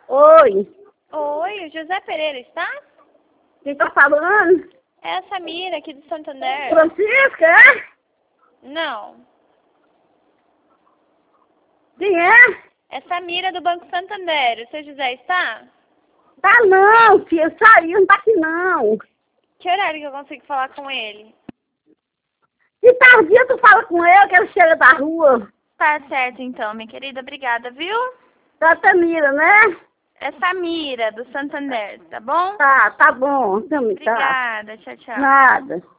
Oi, Oi, o José Pereira está? quem tá falando? É a Samira aqui do Santander. Francisca, é? Não, Quem é? é Samira do Banco Santander. O seu José está? Tá não, filha, saiu, não tá aqui não. Que horário que eu consigo falar com ele? Que tardia tu fala com ele, que ele chega da rua. Tá certo então, minha querida. Obrigada, viu? Da Tamira, né? É Samira do Santander, tá bom? Tá bom, também tá. Obrigada, tchau, tchau. Nada.